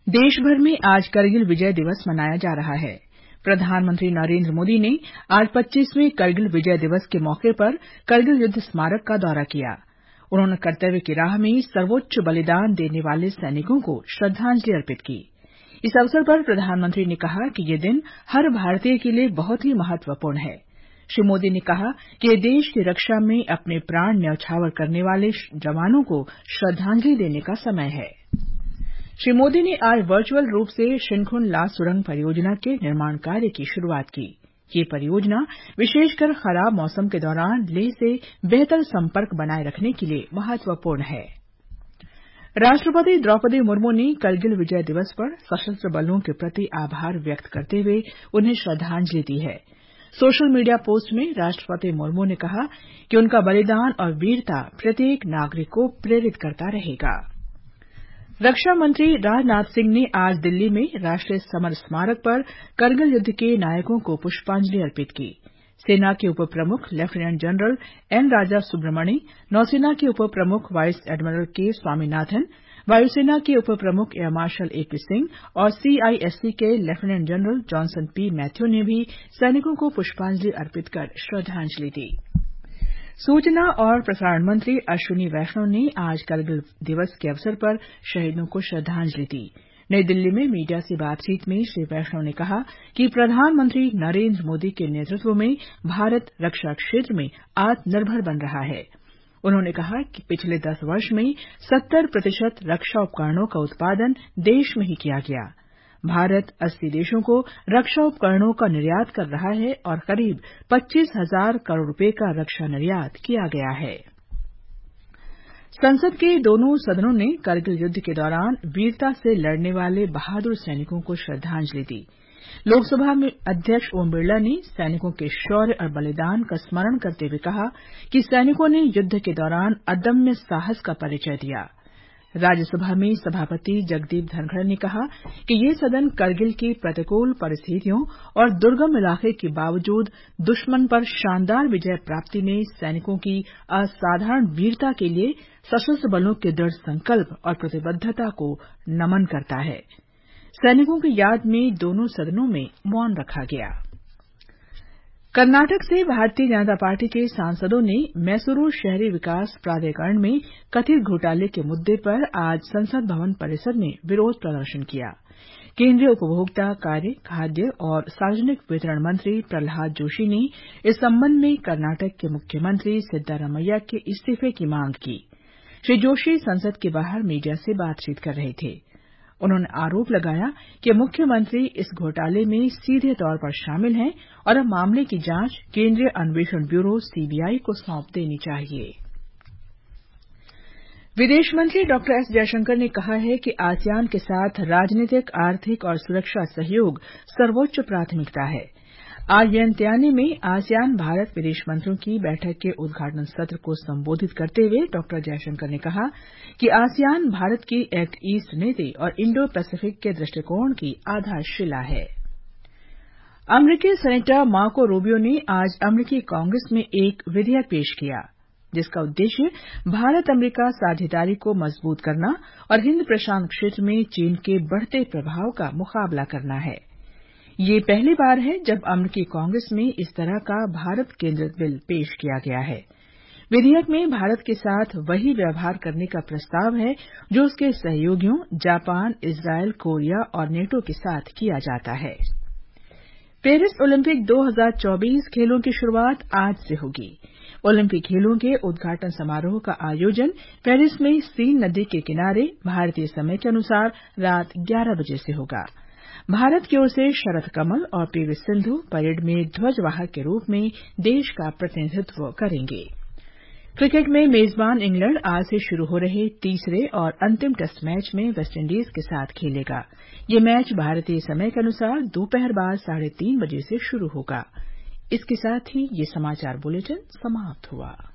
देशभर में आज करगिल विजय दिवस मनाया जा रहा है। प्रधानमंत्री नरेंद्र मोदी ने आज 25वें करगिल विजय दिवस के मौके पर करगिल युद्ध स्मारक का दौरा किया। उन्होंने कर्तव्य की राह में सर्वोच्च बलिदान देने वाले सैनिकों को श्रद्धांजलि अर्पित की। इस अवसर पर प्रधानमंत्री ने कहा कि यह दिन हर भारतीय के लिए बहुत ही महत्वपूर्ण है। श्री मोदी ने कहा कि यह देश की रक्षा में अपने प्राण न्यौछावर करने वाले जवानों को श्रद्धांजलि देने का समय है। श्री मोदी ने आज वर्चुअल रूप से शिनखुन ला सुरंग परियोजना के निर्माण कार्य की शुरूआत की। ये परियोजना विशेषकर खराब मौसम के दौरान लेह से बेहतर संपर्क बनाए रखने के लिए महत्वपूर्ण है। राष्ट्रपति द्रौपदी मुर्मू ने करगिल विजय दिवस पर सशस्त्र बलों के प्रति आभार व्यक्त करते हुए उन्हें श्रद्धांजलि दी है। सोशल मीडिया पोस्ट में राष्ट्रपति मुर्मू ने कहा कि उनका बलिदान और वीरता प्रत्येक नागरिक को प्रेरित करता रहेगा। रक्षा मंत्री राजनाथ सिंह ने आज दिल्ली में राष्ट्रीय समर स्मारक पर करगिल युद्ध के नायकों को पुष्पांजलि अर्पित की। सेना के उप प्रमुख lieutenant general N Raja Subramani, नौसेना के उप प्रमुख वाइस एडमिरल के स्वामीनाथन, वायुसेना के उप प्रमुख एयर मार्शल एपी सिंह और सीआईएससी के lieutenant general Johnson P Mathew ने भी सैनिकों को पुष्पांजलि अर्पित कर श्रद्धांजलि दी। सूचना और प्रसारण मंत्री अश्विनी वैष्णव ने आज करगिल दिवस के अवसर पर शहीदों को श्रद्धांजलि दी। नई दिल्ली में मीडिया से बातचीत में श्री वैष्णव ने कहा कि प्रधानमंत्री नरेंद्र मोदी के नेतृत्व में भारत रक्षा क्षेत्र में आत्मनिर्भर बन रहा है। उन्होंने कहा कि पिछले 10 वर्ष में 70% रक्षा उपकरणों का उत्पादन देश में ही किया गया। भारत 80 देशों को रक्षा उपकरणों का निर्यात कर रहा है और करीब 25,000 करोड़ रुपए का रक्षा निर्यात किया गया है। संसद के दोनों सदनों ने करगिल युद्ध के दौरान वीरता से लड़ने वाले बहादुर सैनिकों को श्रद्धांजलि दी। लोकसभा में अध्यक्ष ओम बिरला ने सैनिकों के शौर्य और बलिदान का स्मरण करते हुए कहा कि सैनिकों ने युद्ध के दौरान अदम्य साहस का परिचय दिया। राज्यसभा में सभापति जगदीप धनखड़ ने कहा कि ये सदन करगिल की प्रतिकूल परिस्थितियों और दुर्गम इलाके के बावजूद दुश्मन पर शानदार विजय प्राप्ति में सैनिकों की असाधारण वीरता के लिए सशस्त्र बलों के दृढ़ संकल्प और प्रतिबद्धता को नमन करता है। सैनिकों की याद में दोनों सदनों में मौन रखा गया। कर्नाटक से भारतीय जनता पार्टी के सांसदों ने मैसूरू शहरी विकास प्राधिकरण में कथित घोटाले के मुद्दे पर आज संसद भवन परिसर में विरोध प्रदर्शन किया। केंद्रीय उपभोक्ता कार्य, खाद्य और सार्वजनिक वितरण मंत्री प्रहलाद जोशी ने इस संबंध में कर्नाटक के मुख्यमंत्री सिद्दारमैया के इस्तीफे की मांग की। श्री जोशी संसद के बाहर मीडिया से बातचीत कर रहे थे। उन्होंने आरोप लगाया कि मुख्यमंत्री इस घोटाले में सीधे तौर पर शामिल हैं और अब मामले की जांच केंद्रीय अन्वेषण ब्यूरो सीबीआई को सौंप देनी चाहिए। विदेश मंत्री डॉ एस जयशंकर ने कहा है कि आसियान के साथ राजनीतिक, आर्थिक और सुरक्षा सहयोग सर्वोच्च प्राथमिकता है। आज वियंतियाने में आसियान भारत विदेश मंत्रियों की बैठक के उद्घाटन सत्र को संबोधित करते हुए डॉ जयशंकर ने कहा कि आसियान भारत की एक्ट ईस्ट नीति और इंडो पैसिफिक के दृष्टिकोण की आधारशिला है। अमरीकी सेनेटर मार्को रूबियो ने आज अमरीकी कांग्रेस में एक विधेयक पेश किया जिसका उद्देश्य भारत अमरीका साझेदारी को मजबूत करना और हिंद प्रशांत क्षेत्र में चीन के बढ़ते प्रभाव का मुकाबला करना है। ये पहली बार है जब अमरीकी कांग्रेस में इस तरह का भारत केंद्रित बिल पेश किया गया है। विधेयक में भारत के साथ वही व्यवहार करने का प्रस्ताव है जो उसके सहयोगियों जापान, इजरायल, कोरिया और नेटो के साथ किया जाता है। पेरिस ओलंपिक 2024 खेलों की शुरुआत आज से होगी। ओलंपिक खेलों के उद्घाटन समारोह का आयोजन पेरिस में सीन नदी के किनारे भारतीय समय के अनुसार रात 11 बजे से होगा। भारत की ओर से शरद कमल और पीवी सिंधु परेड में ध्वजवाहक के रूप में देश का प्रतिनिधित्व करेंगे। क्रिकेट में मेजबान इंग्लैंड आज से शुरू हो रहे तीसरे और अंतिम टेस्ट मैच में वेस्टइंडीज के साथ खेलेगा। ये मैच भारतीय समय के अनुसार दोपहर बाद 3:30 बजे से शुरू होगा। इसके साथ ही ये समाचार बुलेटिन समाप्त हुआ।